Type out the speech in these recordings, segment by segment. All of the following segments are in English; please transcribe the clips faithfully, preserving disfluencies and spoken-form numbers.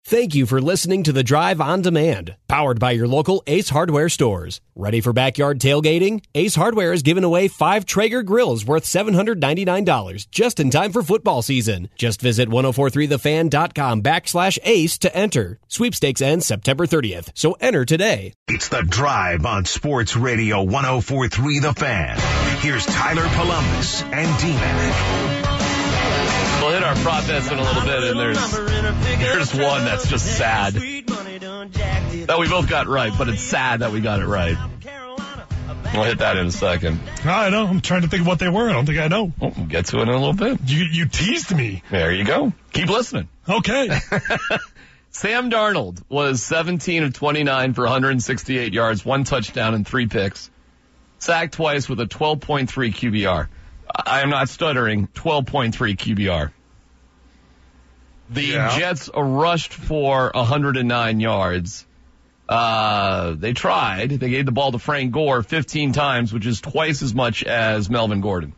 Thank you for listening to The Drive on Demand, powered by your local Ace Hardware stores. Ready for backyard tailgating? Ace Hardware is giving away five Traeger grills worth seven hundred ninety-nine dollars just in time for football season. Just visit ten forty-three the fan dot com backslash ace to enter. Sweepstakes ends September thirtieth, so enter today. It's The Drive on Sports Radio ten forty-three The Fan. Here's Tyler Columbus and D-Mac. We'll hit our prop bets in a little bit, and there's there's one that's just sad that we both got right, but it's sad that we got it right. We'll hit that in a second. I know. I'm trying to think of what they were. I don't think I know. We'll get to it in a little bit. You you teased me. There you go. Keep listening. Okay. Sam Darnold was seventeen of twenty-nine for one hundred sixty-eight yards, one touchdown, and three picks. Sacked twice with a twelve point three Q B R. I am not stuttering. twelve point three Q B R. The yeah. Jets rushed for one hundred nine yards. Uh, they tried. They gave the ball to Frank Gore fifteen times, which is twice as much as Melvin Gordon.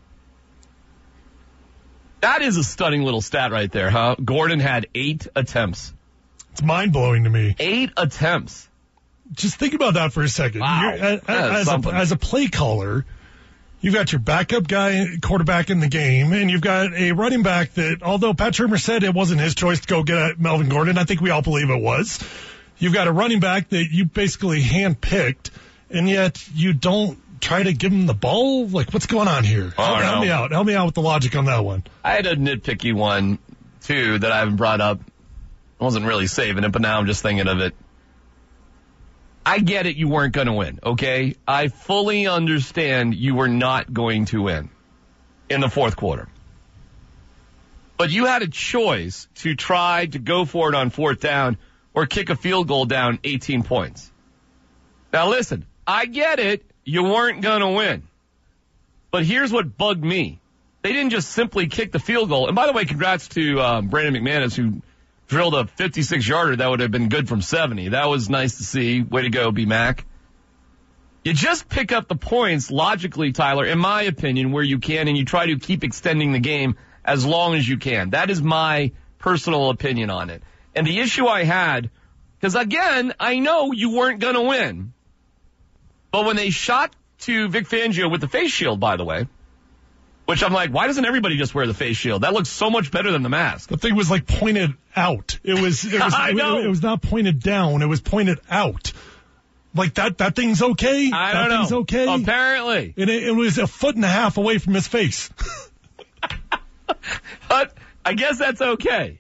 That is a stunning little stat right there, huh? Gordon had eight attempts. It's mind-blowing to me. Eight attempts. Just think about that for a second. Wow. As, as, a, as a play caller, you've got your backup guy, quarterback in the game, and you've got a running back that, although Pat Shurmur said it wasn't his choice to go get Melvin Gordon, I think we all believe it was. You've got a running back that you basically handpicked, and yet you don't try to give him the ball? Like, what's going on here? Oh, help, no. help me out. Help me out with the logic on that one. I had a nitpicky one, too, that I haven't brought up. I wasn't really saving it, but now I'm just thinking of it. I get it, you weren't going to win, okay? I fully understand you were not going to win in the fourth quarter. But you had a choice to try to go for it on fourth down or kick a field goal down eighteen points. Now listen, I get it, you weren't going to win. But here's what bugged me. They didn't just simply kick the field goal. And by the way, congrats to um, Brandon McManus, who drilled a fifty-six yarder that would have been good from seventy. That was nice to see. Way to go, B-Mac. You just pick up the points logically, Tyler, in my opinion, where you can, and you try to keep extending the game as long as you can. That is my personal opinion on it. And the issue I had, because again, I know you weren't going to win. But when they shot to Vic Fangio with the face shield, by the way, which I'm like, why doesn't everybody just wear the face shield? That looks so much better than the mask. The thing was like pointed out. It was, it was, I know. It, it was not pointed down. It was pointed out. Like that, that thing's okay. I that don't know. Thing's okay. Apparently. And it, it was a foot and a half away from his face. But I guess that's okay.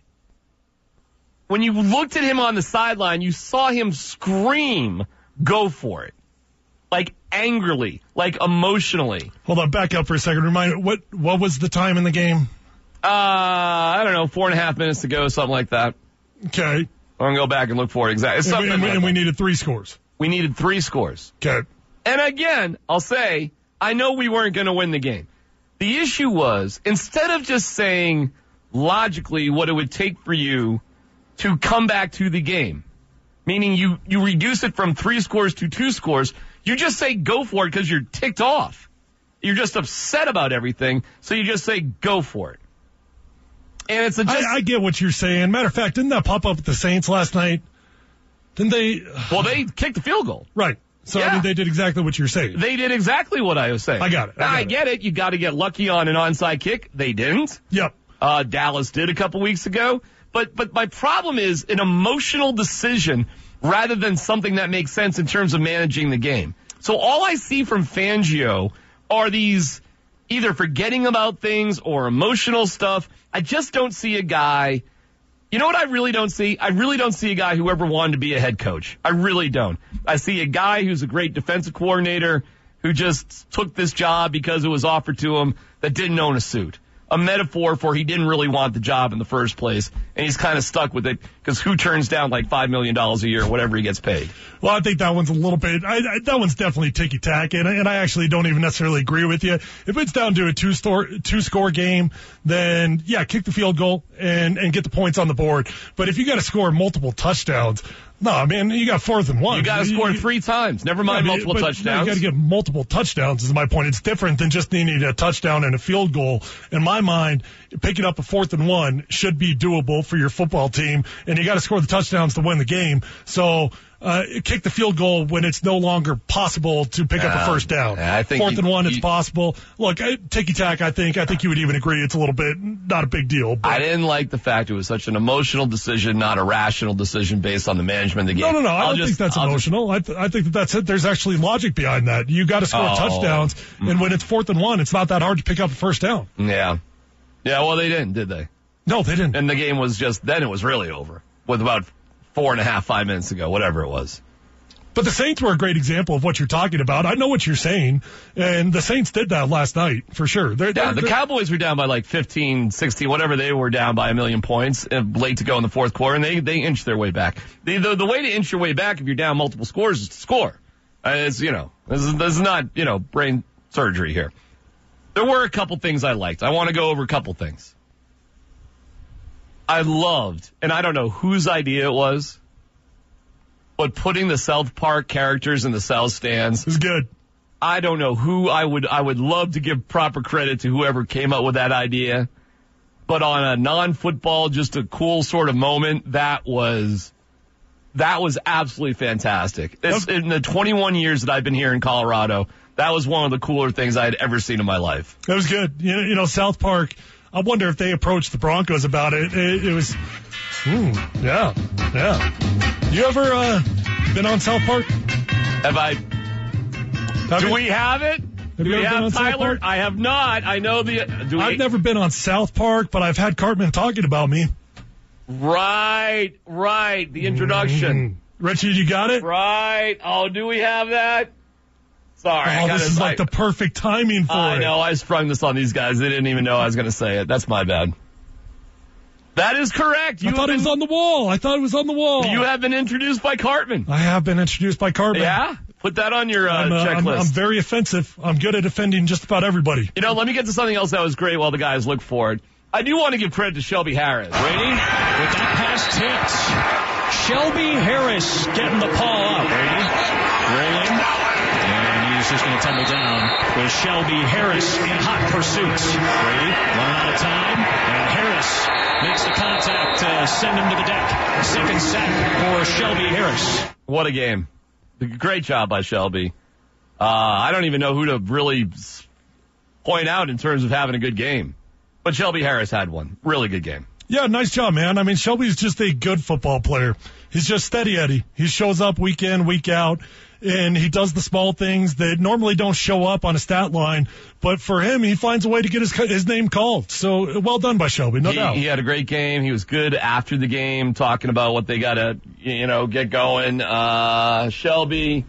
When you looked at him on the sideline, you saw him scream, go for it. Like angrily, like emotionally. Hold on, back up for a second. Remind me, what what was the time in the game? Uh, I don't know, four and a half minutes to go, something like that. Okay. I'm going to go back and look for it exactly. And, we, and, like and we needed three scores. We needed three scores. Okay. And again, I'll say, I know we weren't going to win the game. The issue was, instead of just saying logically what it would take for you to come back to the game, meaning you, you reduce it from three scores to two scores, you just say go for it because you're ticked off. You're just upset about everything, so you just say go for it. And it's a just... I, I get what you're saying. Matter of fact, didn't that pop up with the Saints last night? Didn't they? Well, they kicked the field goal. Right. So, yeah. I mean, they did exactly what you're saying. They did exactly what I was saying. I got it. I, got I it. get it. You got to get lucky on an onside kick. They didn't. Yep. Uh, Dallas did a couple weeks ago. But but my problem is an emotional decision rather than something that makes sense in terms of managing the game. So all I see from Fangio are these either forgetting about things or emotional stuff. I just don't see a guy. You know what I really don't see? I really don't see a guy who ever wanted to be a head coach. I really don't. I see a guy who's a great defensive coordinator who just took this job because it was offered to him that didn't own a suit. A metaphor for he didn't really want the job in the first place, and he's kind of stuck with it because who turns down like five million dollars a year, whatever he gets paid? Well, I think that one's a little bit, I, I, that one's definitely ticky-tack, and, and I actually don't even necessarily agree with you. If it's down to a two-score, two-score game, then, yeah, kick the field goal and, and get the points on the board. But if you got to score multiple touchdowns, no, man, you got fourth and one. You got to score three times. Never mind yeah, multiple but, touchdowns. You got to get multiple touchdowns is my point. It's different than just needing a touchdown and a field goal. In my mind, picking up a fourth and one should be doable for your football team, and you got to score the touchdowns to win the game. So uh, kick the field goal when it's no longer possible to pick up a first down. Yeah, I think fourth you, and one, you, it's possible. Look, ticky tack. I think I think you would even agree it's a little bit not a big deal. But I didn't like the fact it was such an emotional decision, not a rational decision based on the management of the game. No, no, no. I I'll don't just, think that's I'll emotional. Just, I, th- I think that that's it. There's actually logic behind that. You got to score oh, touchdowns, and when it's fourth and one, it's not that hard to pick up a first down. Yeah, yeah. Well, they didn't, did they? No, they didn't. And the game was just then it was really over with about four and a half, five minutes ago, whatever it was. But the Saints were a great example of what you're talking about. I know what you're saying, and the Saints did that last night, for sure. They're, yeah, they're, the they're, Cowboys were down by like fifteen, sixteen, whatever. They were down by a million points uh, late to go in the fourth quarter, and they, they inched their way back. The, the, the way to inch your way back if you're down multiple scores is to score. Uh, it's, you know, this is, this is not, you know, brain surgery here. There were a couple things I liked. I want to go over a couple things. I loved, and I don't know whose idea it was, but putting the South Park characters in the South stands is good. I don't know who I would, I would love to give proper credit to whoever came up with that idea, but on a non-football, just a cool sort of moment, that was, that was absolutely fantastic. It's, in the twenty-one years that I've been here in Colorado, that was one of the cooler things I had ever seen in my life. That was good. You know, you know South Park, I wonder if they approached the Broncos about it. It, it was, ooh, yeah, yeah. You ever uh, been on South Park? Have I? Have do you, we have it? Have do you we ever been have on South Tyler? Park? I have not. I know the. Do we, I've never been on South Park, but I've had Cartman talking about me. Right, right. The introduction. Mm. Richie, you got it? Right. Oh, do we have that? Sorry. Oh, I this is I, like the perfect timing for I it. I know. I sprung this on these guys. They didn't even know I was going to say it. That's my bad. That is correct. You I thought been, it was on the wall. I thought it was on the wall. You have been introduced by Cartman. I have been introduced by Cartman. Yeah? Put that on your uh, I'm, uh, checklist. I'm, I'm very offensive. I'm good at offending just about everybody. You know, let me get to something else that was great while the guys look for it. I do want to give credit to Shelby Harris. Brady with that pass tipped. Shelby Harris getting the ball up. Brady rolling. And he's just going to tumble down with Shelby Harris in hot pursuit. Brady running out of time. And Harris makes the contact to send him to the deck. Second sack for Shelby Harris. What a game. Great job by Shelby. Uh, I don't even know who to really point out in terms of having a good game. But Shelby Harris had one. Really good game. Yeah, nice job, man. I mean, Shelby's just a good football player. He's just steady Eddie. He shows up week in, week out, and he does the small things that normally don't show up on a stat line. But for him, he finds a way to get his his name called. So well done by Shelby, no he, doubt. He had a great game. He was good after the game, talking about what they got to, you know, get going. Uh, Shelby,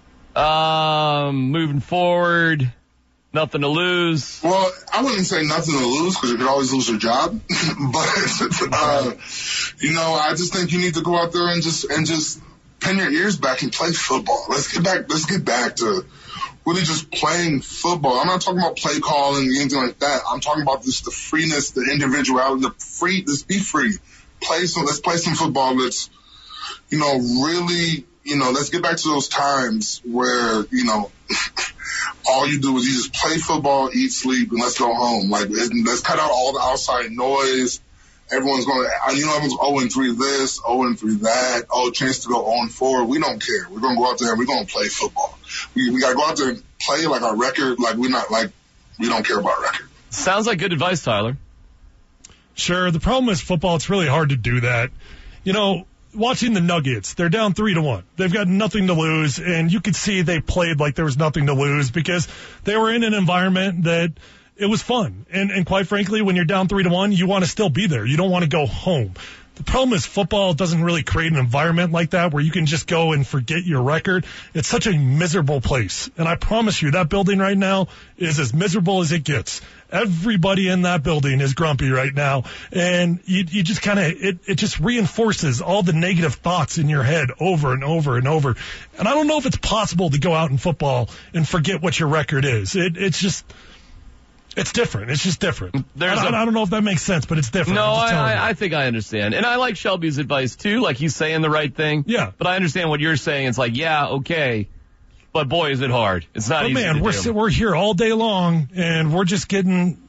um, moving forward. Nothing to lose. Well, I wouldn't say nothing to lose because you could always lose your job. but, uh, you know, I just think you need to go out there and just, and just pin your ears back and play football. Let's get back, let's get back to really just playing football. I'm not talking about play calling and anything like that. I'm talking about just the freeness, the individuality, the free, just be free. Play some, let's play some football. Let's, you know, really, you know, let's get back to those times where, you know, all you do is you just play football, eat, sleep, and let's go home. Like, let's cut out all the outside noise. Everyone's going to, you know, everyone's oh and three this, oh and three that, oh, chance to go oh and four. We don't care. We're going to go out there and we're going to play football. We, we got to go out there and play like our record, like we're not, like, we don't care about record. Sounds like good advice, Tyler. Sure. The problem is football, it's really hard to do that. You know, watching the Nuggets, they're down three to one. They've got nothing to lose, and you could see they played like there was nothing to lose because they were in an environment that it was fun. And, and quite frankly, when you're down three to one, you want to still be there. You don't want to go home. The problem is football doesn't really create an environment like that where you can just go and forget your record. It's such a miserable place. And I promise you, that building right now is as miserable as it gets. Everybody in that building is grumpy right now. And you, you just kind of, it, it just reinforces all the negative thoughts in your head over and over and over. And I don't know if it's possible to go out in football and forget what your record is. It, it's just, it's different. It's just different. There's I, a, I don't know if that makes sense, but it's different. No, I, I, I think I understand. And I like Shelby's advice, too. Like, he's saying the right thing. Yeah. But I understand what you're saying. It's like, yeah, okay. But, boy, is it hard. It's not but easy man, to we're do. we're here all day long, and we're just getting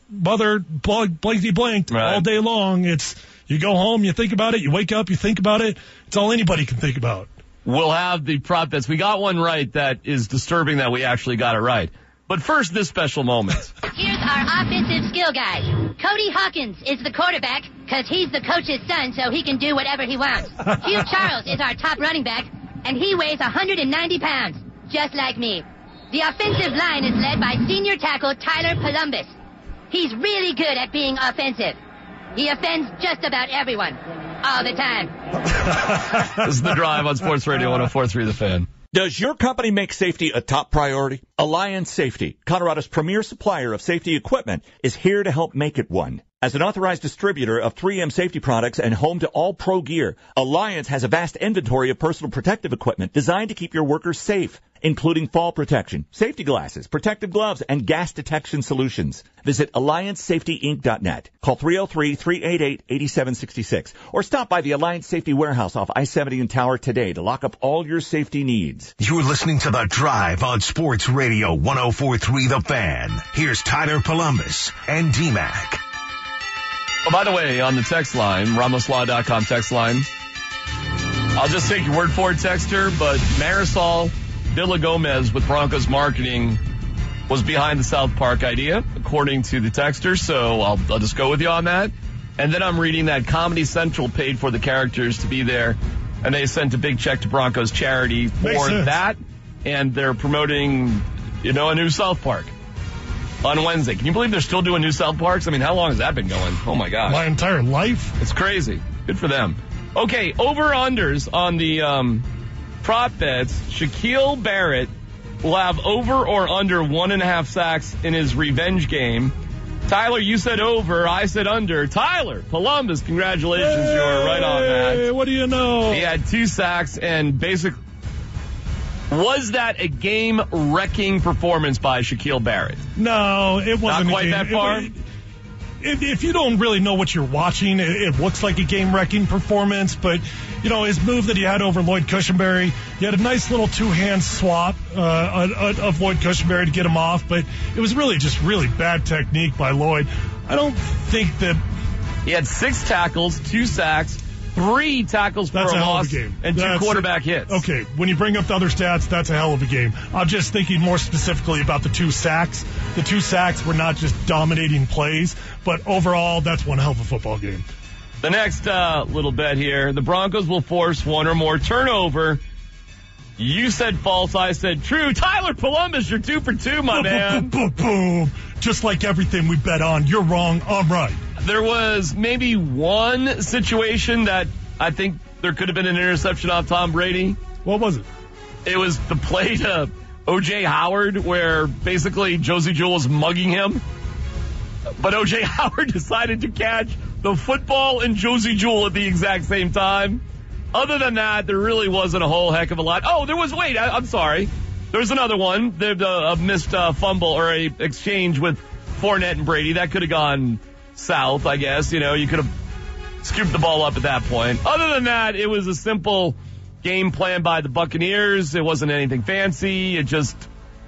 mother blank, blankety blanked Right. all day long. It's you go home, you think about it, you wake up, you think about it. It's all anybody can think about. We'll have the prop bets. We got one right that is disturbing that we actually got it right. But first, this special moment. Here's our offensive skill guys. Cody Hawkins is the quarterback because he's the coach's son, so he can do whatever he wants. Hugh Charles is our top running back, and he weighs one hundred ninety pounds, just like me. The offensive line is led by senior tackle Tyler Columbus. He's really good at being offensive. He offends just about everyone, all the time. This is The Drive on Sports Radio one oh four point three The Fan. Does your company make safety a top priority? Alliance Safety, Colorado's premier supplier of safety equipment, is here to help make it one. As an authorized distributor of three M safety products and home to all pro gear, Alliance has a vast inventory of personal protective equipment designed to keep your workers safe, including fall protection, safety glasses, protective gloves, and gas detection solutions. Visit alliance safety inc dot net. Call three oh three, three eight eight, eight seven six six or stop by the Alliance Safety Warehouse off I seventy in Tower today to lock up all your safety needs. You're listening to The Drive on Sports Radio one oh four point three The Fan. Here's Tyler Columbus and D-Mac. Oh, by the way, on the text line, ramos law dot com text line, I'll just take your word for it, texter, but Marisol Villagomez with Broncos marketing was behind the South Park idea, according to the texter, so I'll, I'll just go with you on that. And then I'm reading that Comedy Central paid for the characters to be there, and they sent a big check to Broncos charity for that, and they're promoting, you know, a new South Park on Wednesday. Can you believe they're still doing new South Parks? I mean, how long has that been going? Oh, my gosh. My entire life? It's crazy. Good for them. Okay, over-unders on the um, prop bets. Shaquille Barrett will have over or under one and a half sacks in his revenge game. Tyler, you said over. I said under. Tyler, Columbus, congratulations. Hey, you were right on that. What do you know? He had two sacks and basically... Was that a game-wrecking performance by Shaquille Barrett? No, it wasn't. Not quite a game. that far? It, if, if you don't really know what you're watching, it, it looks like a game-wrecking performance. But, you know, his move that he had over Lloyd Cushenberry, he had a nice little two-hand swap uh, of Lloyd Cushenberry to get him off. But it was really just really bad technique by Lloyd. I don't think that... He had six tackles, two sacks, three tackles for that's a, a hell loss, of a game. and two That's quarterback a, hits. Okay, when you bring up the other stats, that's a hell of a game. I'm just thinking more specifically about the two sacks. The two sacks were not just dominating plays, but overall, that's one hell of a football game. The next uh, little bet here, the Broncos will force one or more turnover. You said false, I said true. Tyler Columbus, you're two for two, my boom, man. Boom, boom, boom. Just like everything we bet on. You're wrong, I'm right. There was maybe one situation that I think there could have been an interception off Tom Brady. What was it? It was the play to O J Howard where basically Josie Jewell was mugging him. But O J Howard decided to catch the football and Josie Jewell at the exact same time. Other than that, there really wasn't a whole heck of a lot. Oh, there was, wait, I, I'm sorry. There was another one. There's a, a missed uh, fumble or a exchange with Fournette and Brady. That could have gone south, I guess. You know, you could have scooped the ball up at that point. Other than that, it was a simple game plan by the Buccaneers. It wasn't anything fancy. It just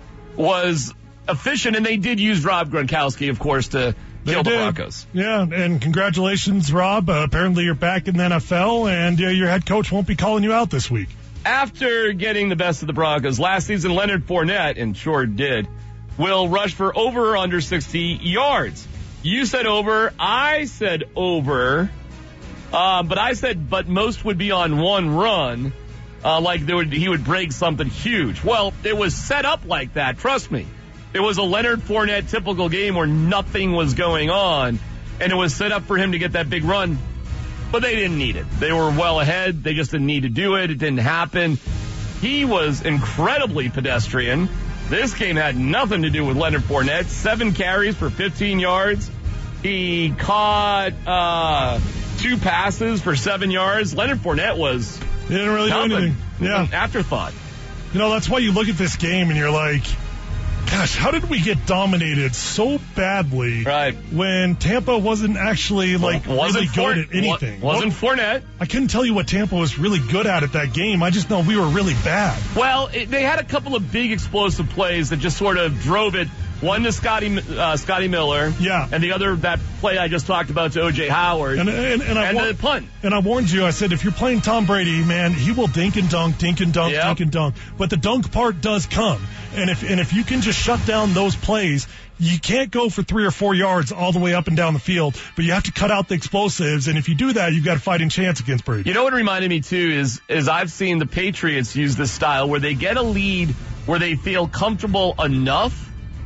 was efficient, and they did use Rob Gronkowski, of course, to They kill the did. Broncos. Yeah, and congratulations, Rob. Uh, apparently you're back in the N F L, and uh, your head coach won't be calling you out this week. After getting the best of the Broncos last season, Leonard Fournette, and sure did, will rush for over or under sixty yards. You said over. I said over. Uh, but I said, but most would be on one run, uh, like there would, he would break something huge. Well, it was set up like that. Trust me. It was a Leonard Fournette typical game where nothing was going on, and it was set up for him to get that big run. But they didn't need it. They were well ahead. They just didn't need to do it. It didn't happen. He was incredibly pedestrian. This game had nothing to do with Leonard Fournette. Seven carries for fifteen yards. He caught uh, two passes for seven yards. Leonard Fournette was He didn't really nothing. do anything. Yeah. An afterthought. You know, that's why you look at this game and you're like, gosh, how did we get dominated so badly Right. when Tampa wasn't actually, like, wasn't really good Fournette, at anything? Wasn't Fournette. I couldn't tell you what Tampa was really good at at that game. I just know we were really bad. Well, it, they had a couple of big explosive plays that just sort of drove it One to Scotty uh, Scotty Miller. Yeah. And the other, that play I just talked about, to O J Howard. And, and, and, I and wa- the punt. And I warned you, I said, if you're playing Tom Brady, man, he will dink and dunk, dink and dunk, Yep. dink and dunk. But the dunk part does come. And if and if you can just shut down those plays, you can't go for three or four yards all the way up and down the field, but you have to cut out the explosives. And if you do that, you've got a fighting chance against Brady. You know what it reminded me, too, is, is I've seen the Patriots use this style where they get a lead where they feel comfortable enough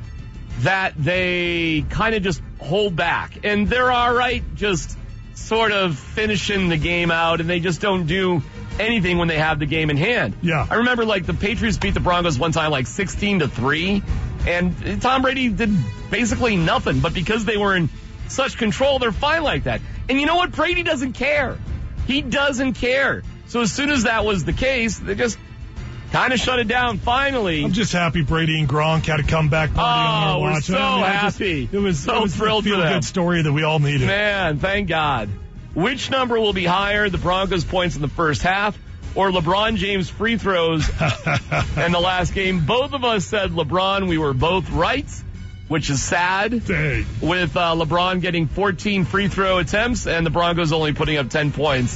that they kind of just hold back. And they're all right just sort of finishing the game out, and they just don't do anything when they have the game in hand. Yeah. I remember, like, the Patriots beat the Broncos one time, like, sixteen to three, and Tom Brady did basically nothing. But because they were in such control, they're fine like that. And you know what? Brady doesn't care. He doesn't care. So as soon as that was the case, they just kind of shut it down finally. I'm just happy Brady and Gronk had a comeback party on our Oh, we're watch. so I mean, I just- happy. it was, So it was thrilled a for them. feel-good story that we all needed. Man, thank God. Which number will be higher, the Broncos' points in the first half or LeBron James' free throws in the last game? Both of us said LeBron. We were both right, which is sad. Dang. With uh, LeBron getting fourteen free throw attempts and the Broncos only putting up ten points.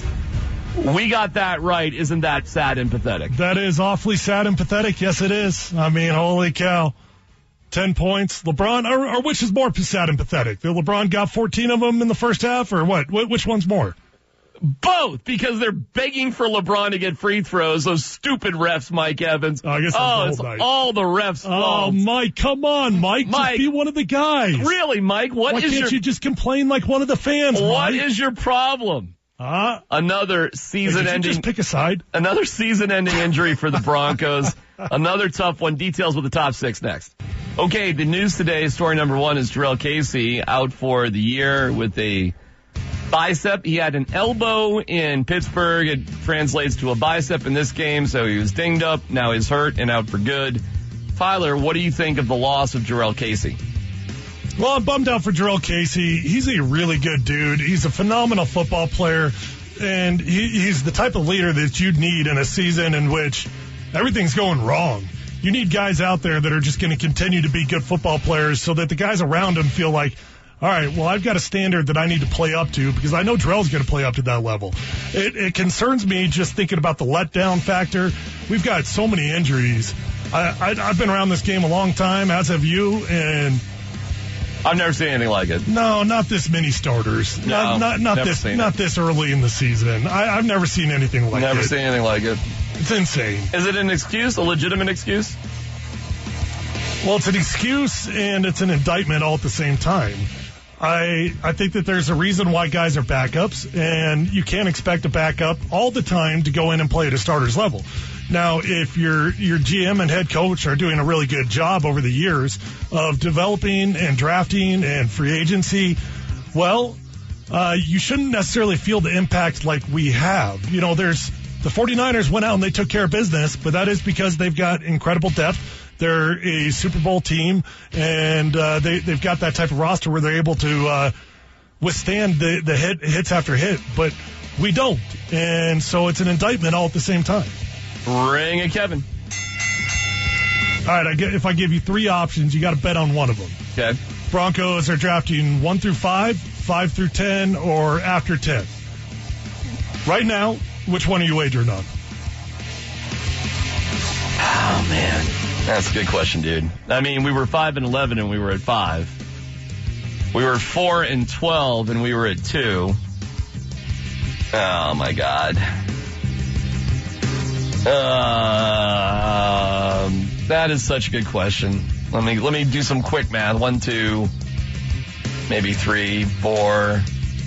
We got that right. Isn't that sad and pathetic? That is awfully sad and pathetic. Yes, it is. I mean, holy cow. Ten points. LeBron, or, or which is more sad and pathetic? That LeBron got fourteen of them in the first half, or what? Wh- Which one's more? Both, because they're begging for LeBron to get free throws. Those stupid refs, Mike Evans. Oh, I guess oh that's it's the whole night. all the refs' Oh, fault. Mike, come on, Mike. Mike. Just be one of the guys. Really, Mike? What Why is can't your you just complain like one of the fans, what Mike? is your problem? Huh? Another Hey, did you season-ending, just pick a side? another season-ending injury for the Broncos. Another tough one. Details with the top six next. Okay, the news today, story number one, is Jurrell Casey out for the year with a bicep. He had an elbow in Pittsburgh. It translates to a bicep in this game, so he was dinged up. Now he's hurt and out for good. Tyler, what do you think of the loss of Jurrell Casey? Well, I'm bummed out for Jurrell Casey. He's a really good dude. He's a phenomenal football player, and he, he's the type of leader that you'd need in a season in which everything's going wrong. You need guys out there that are just going to continue to be good football players so that the guys around him feel like, all right, well, I've got a standard that I need to play up to because I know Jurrell's going to play up to that level. It, it concerns me just thinking about the letdown factor. We've got so many injuries. I, I, I've been around this game a long time, as have you, and I've never seen anything like it. no, not this many starters. No, not not, not never this seen not it. this early in the season. I, I've never seen anything like Never it. seen anything like it. It's insane. Is it an excuse, a legitimate excuse? Well, it's an excuse and it's an indictment all at the same time. I I think that there's a reason why guys are backups, and you can't expect a backup all the time to go in and play at a starter's level. Now, if your your G M and head coach are doing a really good job over the years of developing and drafting and free agency, well, uh, you shouldn't necessarily feel the impact like we have. You know, there's the 49ers went out and they took care of business, but that is because they've got incredible depth. They're a Super Bowl team, and uh, they, they've got that type of roster where they're able to uh, withstand the, the hit, hits after hit, but we don't. And so it's an indictment all at the same time. Ring it, Kevin. All right, I get, if I give you three options, you got to bet on one of them. Okay. Broncos are drafting one through five, five through ten, or after ten. Right now, which one are you wagering on? Oh, man. That's a good question, dude. I mean, we were five and eleven and we were at five. We were four and twelve and we were at two. Oh, my God. Um, that is such a good question. Let me let me do some quick math. One, two, maybe three, four.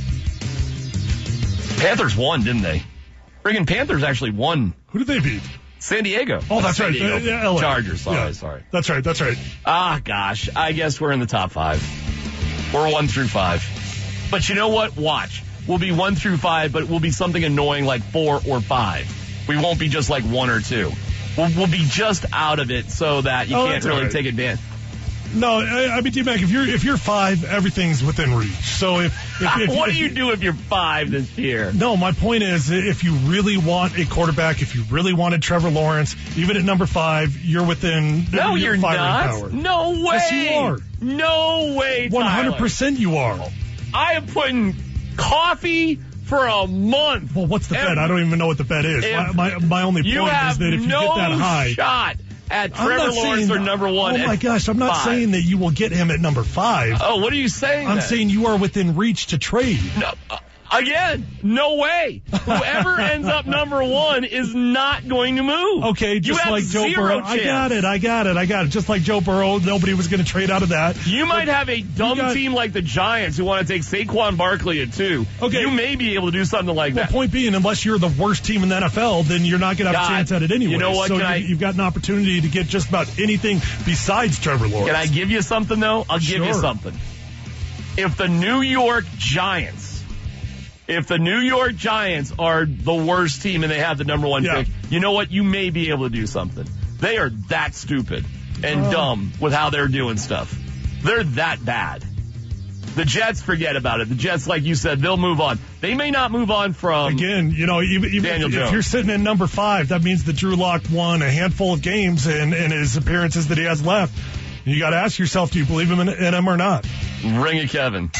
Panthers won, didn't they? Friggin' Panthers actually won. Who did they beat? San Diego. Oh, that's San right. Diego. Uh, yeah, L A. Chargers. Sorry, Yeah. sorry. That's right. That's right. Ah, gosh. I guess we're in the top five. We're one through five. But you know what? Watch. We'll be one through five, but we'll be something annoying like four or five. We won't be just like one or two. We'll, we'll be just out of it so that you Oh, can't that's really all right. take advantage. No, I, I mean, D-Mac, if you're if you're five, everything's within reach. So if, if, if what if, do you do if you're five this year? No, my point is, if you really want a quarterback, if you really wanted Trevor Lawrence, even at number five, you're within. No, you're not. Power. No way. Yes, you are. No way, One hundred percent, you are. I am putting coffee for a month. Well, what's the bet? I don't even know what the bet is. My, my my only point is that if you no get that high, shot at Trevor Lawrence or number one. Oh my gosh, I'm not five. saying that you will get him at number five. Oh, what are you saying? I'm then? saying you are within reach to trade. No. Uh, Again, no way. Whoever ends up number one is not going to move. Okay, just like Joe Burrow. Chance. I got it, I got it, I got it. Just like Joe Burrow, nobody was going to trade out of that. You but might have a dumb got, team like the Giants who want to take Saquon Barkley at two. Okay. You may be able to do something like well, that. Point being, unless you're the worst team in the N F L, then you're not going to have God, a chance at it anyway. You know what? So Can you, I, you've got an opportunity to get just about anything besides Trevor Lawrence. Can I give you something, though? I'll Sure. give you something. If the New York Giants If the New York Giants are the worst team and they have the number one yeah. pick, you know what? You may be able to do something. They are that stupid and uh, dumb with how they're doing stuff. They're that bad. The Jets, forget about it. The Jets, like you said, they'll move on. They may not move on from Again, you know, even, even Daniel if, Jones. if you're sitting in number five, that means that Drew Lock won a handful of games in, in his appearances that he has left. You got to ask yourself, do you believe him in, in him or not? Ring it, Kevin.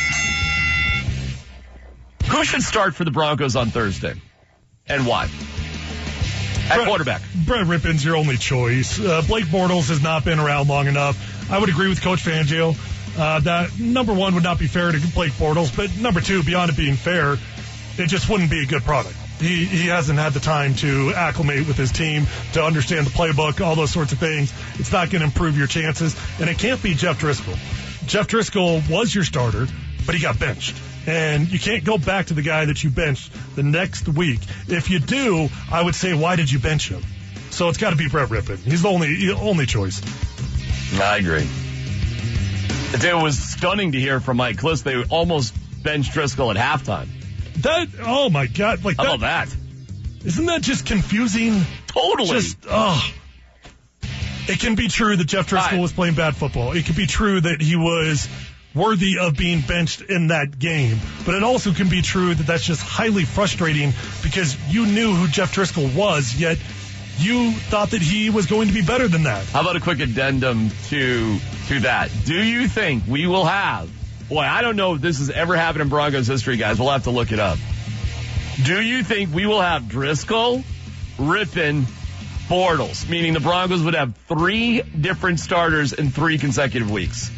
Who should start for the Broncos on Thursday, and why? At Brett, quarterback. Brett Rippon's your only choice. Uh, Blake Bortles has not been around long enough. I would agree with Coach Fangio uh, that number one would not be fair to Blake Bortles, but number two, beyond it being fair, it just wouldn't be a good product. He he hasn't had the time to acclimate with his team, to understand the playbook, all those sorts of things. It's not going to improve your chances, and it can't be Jeff Driscoll. Jeff Driscoll was your starter, but he got benched. And you can't go back to the guy that you benched the next week. If you do, I would say, why did you bench him? So it's got to be Brett Rippon. He's the only the only choice. I agree. It was stunning to hear from Mike Kliss. They almost benched Driscoll at halftime. That, oh my God. Like How that, about that? Isn't that just confusing? Totally. Just, oh. It can be true that Jeff Driscoll right. was playing bad football. It can be true that he was worthy of being benched in that game. But it also can be true that that's just highly frustrating because you knew who Jeff Driscoll was, yet you thought that he was going to be better than that. How about a quick addendum to to that? Do you think we will have, boy, I don't know if this has ever happened in Broncos history, guys. We'll have to look it up. Do you think we will have Driscoll, Rippon, Bortles, meaning the Broncos would have three different starters in three consecutive weeks?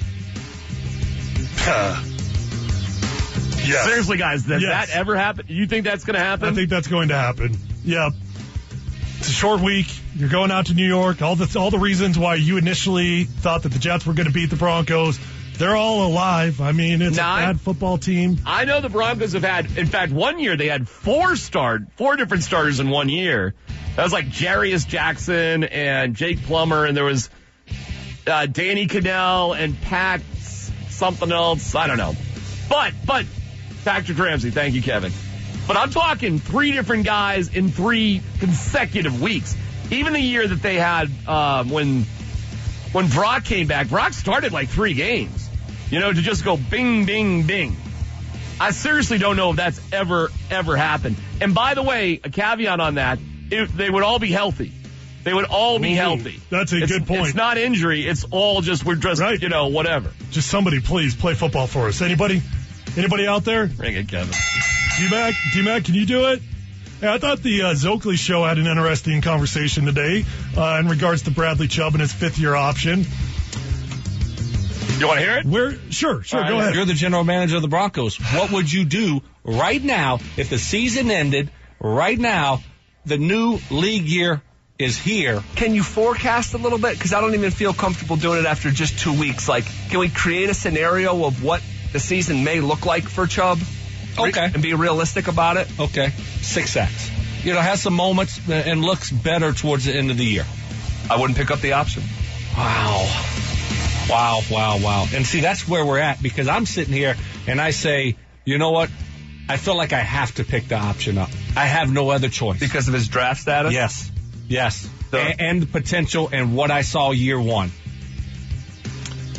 Uh, yes. Seriously, guys, does yes. that ever happen? You think that's going to happen? I think that's going to happen. Yep. It's a short week. You're going out to New York. All the all the reasons why you initially thought that the Jets were going to beat the Broncos, they're all alive. I mean, it's now, a bad football team. I know the Broncos have had, in fact, one year they had four start, four different starters in one year. That was like Jarius Jackson and Jake Plummer, and there was uh, Danny Cannell and Pat something else. I don't know. But, but, Patrick Ramsey, thank you, Kevin. But I'm talking three different guys in three consecutive weeks. Even the year that they had um, when when Brock came back, Brock started like three games. You know, to just go bing, bing, bing. I seriously don't know if that's ever, ever happened. And by the way, a caveat on that, it, they would all be healthy. They would all be Ooh, healthy. That's a it's, good point. It's not injury. It's all just, we're just, right. you know, whatever. Just somebody, please, play football for us. Anybody? Anybody out there? Bring it, Kevin. D-Mac, D-Mac, can you do it? Hey, I thought the uh, Zokley show had an interesting conversation today uh, in regards to Bradley Chubb and his fifth-year option. You want to hear it? We're, sure, sure, right, go ahead. You're the general manager of the Broncos. What would you do right now if the season ended, right now, the new league year is here? Can you forecast a little bit? Because I don't even feel comfortable doing it after just two weeks. Like, can we create a scenario of what the season may look like for Chubb? Okay. And be realistic about it? Okay. Six sacks. You know, has some moments and looks better towards the end of the year. I wouldn't pick up the option. Wow. Wow, wow, wow. And see, that's where we're at, because I'm sitting here and I say, you know what? I feel like I have to pick the option up. I have no other choice. Because of his draft status? Yes. Yes. So, and, and the potential and what I saw year one.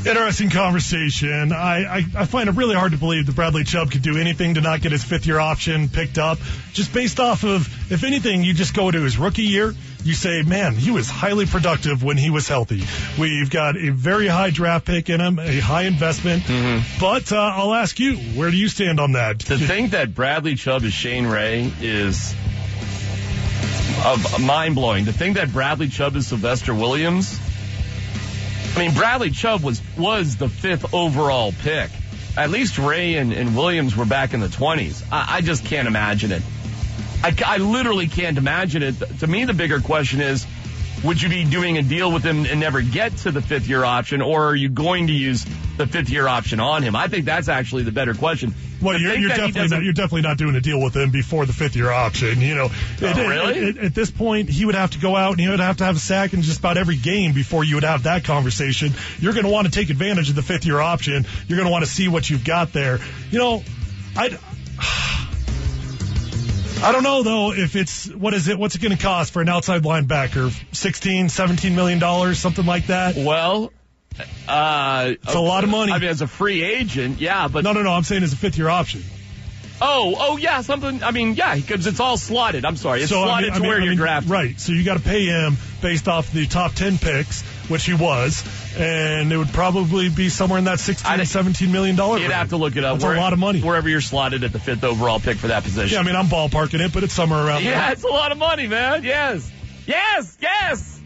Interesting conversation. I, I, I find it really hard to believe that Bradley Chubb could do anything to not get his fifth-year option picked up. Just based off of, if anything, you just go to his rookie year. You say, man, he was highly productive when he was healthy. We've got a very high draft pick in him, a high investment. Mm-hmm. But uh, I'll ask you, where do you stand on that? To think that Bradley Chubb is Shane Ray is uh, mind-blowing. To think that Bradley Chubb is Sylvester Williams. I mean, Bradley Chubb was was the fifth overall pick. At least Ray and, and Williams were back in the twenties. I, I just can't imagine it. I, I literally can't imagine it. To me, the bigger question is, would you be doing a deal with him and never get to the fifth-year option, or are you going to use the fifth-year option on him? I think that's actually the better question. Well, you're, you're definitely not, you're definitely not doing a deal with him before the fifth-year option. You know, oh, at, really? At, at, at this point, he would have to go out and he would have to have a sack in just about every game before you would have that conversation. You're going to want to take advantage of the fifth-year option. You're going to want to see what you've got there. You know, I. I don't know, though, if it's, what is it, what's it going to cost for an outside linebacker? sixteen, seventeen million dollars, something like that? Well, uh, it's a lot of money. I mean, as a free agent, yeah, but. No, no, no, I'm saying as a fifth year option. Oh, oh, yeah, something, I mean, yeah, because it's all slotted. I'm sorry, it's so, slotted I mean, to I mean, where I you're mean, drafted. Right, so you got to pay him based off the top ten picks, which he was, and it would probably be somewhere in that sixteen, seventeen million dollars You'd range. have to look it up. That's Where, a lot of money. Wherever you're slotted at the fifth overall pick for that position. Yeah, I mean, I'm ballparking it, but it's somewhere around yeah, there. Yeah, it's a lot of money, man. Yes. Yes, yes.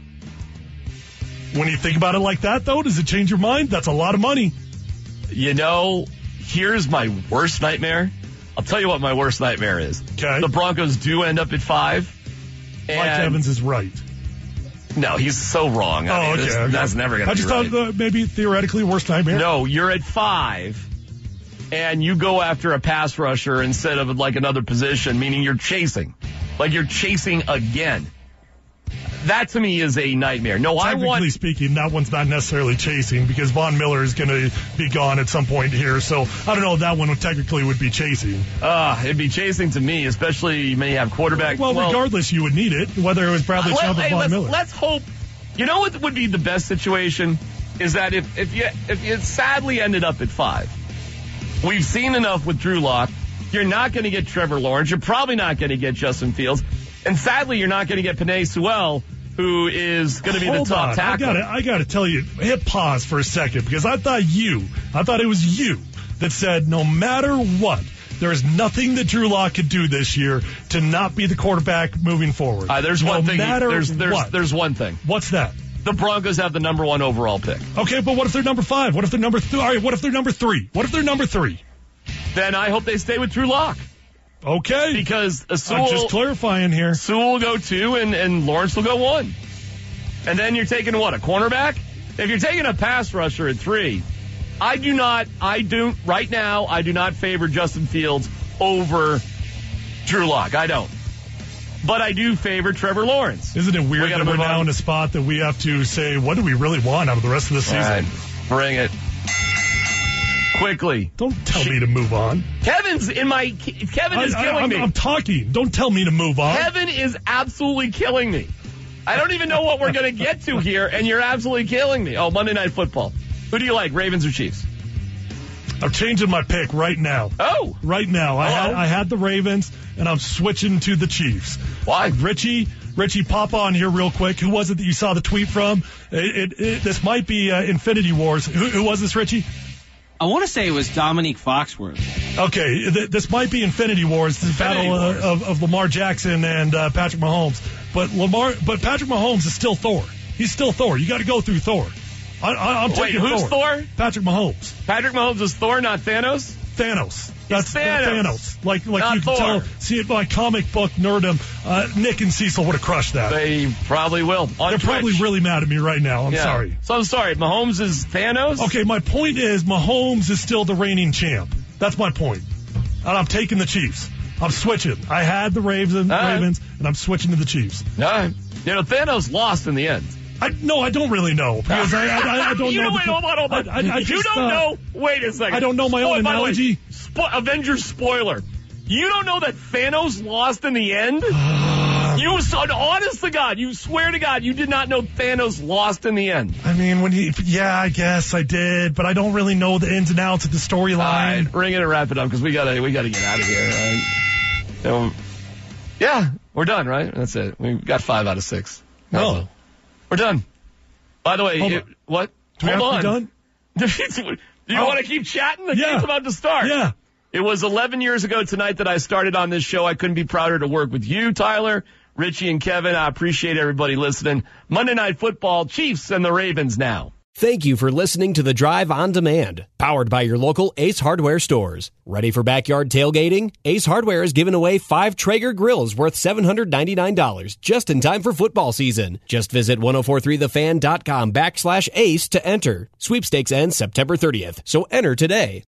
When you think about it like that, though, does it change your mind? That's a lot of money. You know, here's my worst nightmare. I'll tell you what my worst nightmare is. Okay. The Broncos do end up at five. Mike Evans is right. No, he's so wrong. I oh, mean, okay, this, okay. That's never going to be right. I just thought uh, maybe theoretically worst nightmare. No, you're at five, and you go after a pass rusher instead of like another position, meaning you're chasing. Like you're chasing again. That to me is a nightmare. No, I want. Technically speaking, that one's not necessarily chasing because Von Miller is going to be gone at some point here. So I don't know if that one would technically would be chasing. Uh, it'd be chasing to me, especially when you have quarterback. Well, well regardless, you would need it, whether it was Bradley Chubb or hey, Von let's, Miller. Let's hope. You know what would be the best situation is that if if you if you sadly ended up at five, we've seen enough with Drew Lock. You're not going to get Trevor Lawrence. You're probably not going to get Justin Fields. And sadly, you're not going to get Penei Sewell, who is going to be Hold the top on. tackle. I got I got to tell you, hit pause for a second because I thought you, I thought it was you that said no matter what, there is nothing that Drew Lock could do this year to not be the quarterback moving forward. Uh, there's no one thing. Matter there's there's what. there's one thing. What's that? The Broncos have the number one overall pick. Okay, but what if they're number five? What if they're number three? All right, what if they're number three? What if they're number three? Then I hope they stay with Drew Lock. Okay. Because uh, Sewell, I'm just clarifying here. Sewell will go two and, and Lawrence will go one. And then you're taking what, a cornerback? If you're taking a pass rusher at three, I do not, I do, right now, I do not favor Justin Fields over Drew Lock. I don't. But I do favor Trevor Lawrence. Isn't it weird we that we're now on. in a spot that we have to say, what do we really want out of the rest of the season? Right. Bring it. Quickly. Don't tell me to move on. Kevin's in my... Kevin is I, I, killing I'm, me. I'm talking. Don't tell me to move on. Kevin is absolutely killing me. I don't even know what we're going to get to here, and you're absolutely killing me. Oh, Monday Night Football. Who do you like, Ravens or Chiefs? I'm changing my pick right now. Oh. Right now. I had, I had the Ravens, and I'm switching to the Chiefs. Why? Richie, Richie, pop on here real quick. Who was it that you saw the tweet from? It, it, it, this might be uh, Infinity Wars. Who, who was this, Richie? I want to say it was Dominique Foxworth. Okay, th- this might be Infinity Wars, the battle uh, of, of Lamar Jackson and uh, Patrick Mahomes. But Lamar, but Patrick Mahomes is still Thor. He's still Thor. You got to go through Thor. I, I, I'm Wait, taking who's Thor. Thor? Patrick Mahomes. Patrick Mahomes is Thor, not Thanos? Thanos. That's Thanos. Thanos. Like, like Not you can Thor. tell, see it by comic book nerdom. Uh, Nick and Cecil would have crushed that. They probably will. On They're Twitch. probably really mad at me right now. I'm yeah. sorry. So I'm sorry. Mahomes is Thanos? Okay, my point is Mahomes is still the reigning champ. That's my point. And I'm taking the Chiefs. I'm switching. I had the Ravens, right. Ravens and I'm switching to the Chiefs. All right. You know, Thanos lost in the end. I, no, I don't really know because I, I, I don't you know. know wait, hold on, hold on. I, I, I you just, don't uh, know. Wait a second. I don't know my own Spoil- by the way, analogy. Spo- Avengers spoiler. You don't know that Thanos lost in the end? You said, honest to God, you swear to God, you did not know Thanos lost in the end. I mean, when he, yeah, I guess I did, but I don't really know the ins and outs of the storyline. All right, ring it and wrap it up because we gotta, we gotta get out of here. Right? So, yeah, we're done, right? That's it. We got five out of six. No, we're done. By the way, Hold it, on. what? Do we Hold have on. to be done? Do you Oh. want to keep chatting? The Yeah. game's about to start. Yeah. It was eleven years ago tonight that I started on this show. I couldn't be prouder to work with you, Tyler, Richie, and Kevin. I appreciate everybody listening. Monday Night Football, Chiefs and the Ravens now. Thank you for listening to The Drive on Demand, powered by your local Ace Hardware stores. Ready for backyard tailgating? Ace Hardware is giving away five Traeger grills worth seven hundred ninety-nine dollars just in time for football season. Just visit ten forty-three the fan dot com backslash ace to enter. Sweepstakes ends September thirtieth, so enter today.